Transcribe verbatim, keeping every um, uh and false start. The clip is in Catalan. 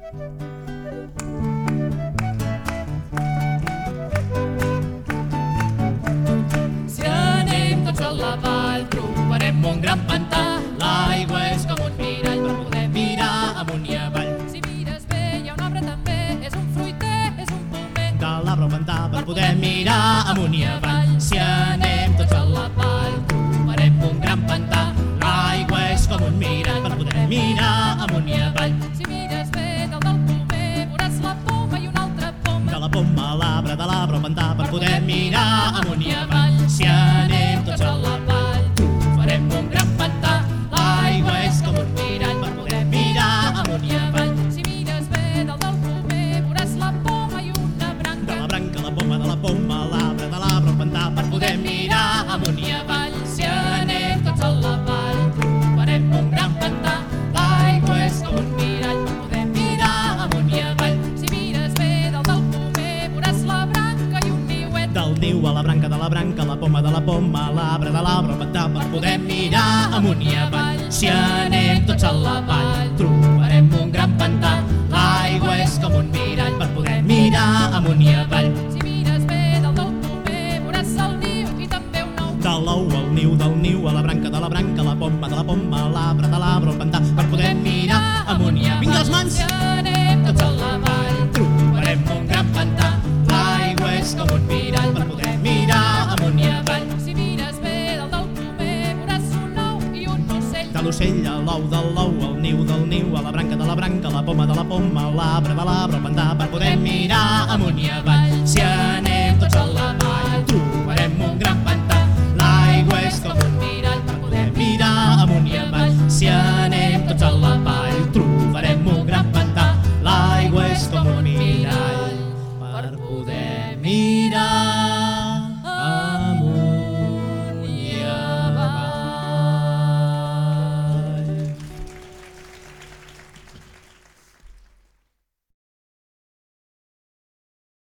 Si anem tots a la vall trobarem un gran pantà. L'aigua és com un mirall per poder mirar amunt i avall. Si mires bé hi ha un arbre també, és un fruiter, és un pomer. De l'arbre al pantà per poder mirar amunt i avall. Si anem tots a la vall trobarem un gran pantà. L'aigua és com un mirall per poder mirar amunt i avall. Si mires bé dalt del pomer veuràs la poma i una altra poma. De la poma a l'arbre, de l'arbre al pantà per poder mirar amunt i avall. Si anem tots a la vall trobarem un gran pantà. L'aigua és com un mirall per poder mirar amunt i avall. Si mires bé dalt del pomer veuràs la poma i una branca. De la branca, la poma, de la poma, a l'arbre, de l'arbre al pantà per poder mirar amunt i avall. Si anem tots a la vall trobarem un gran pantà. L'aigua és com un mirall per poder mirar amunt i avall. Si mires bé dalt del pomer veuràs la branca i un niuet. Del niu a la branca, de la branca, la poma, de la poma, a l'arbre, de l'arbre al pantà per poder mirar amunt i avall. Si anem tots a la vall trobarem un gran pantà. L'aigua és com un mirall per poder mirar amunt i avall. Si mires bé dalt del pomer veuràs el niu i també un ou. De l'ou al niu, del niu a la branca, de la branca, la poma, de la poma, a l'arbre, de l'arbre al pantà per poder mirar amunt i avall. Vinga, les mans! Si anem tots a la vall Trobarem un gran pantà. L'aigua és com un mirall per poder mirar amunt i avall. Si mires bé dalt del pomer veuràs un ou i un ocell. De l'ocell a l'ou, del l'ou al niu, del niu a la branca, de la branca, la poma, de la poma, a l'arbre, de l'arbre al pantà per poder mirar amunt i avall. Si anem tots a la vall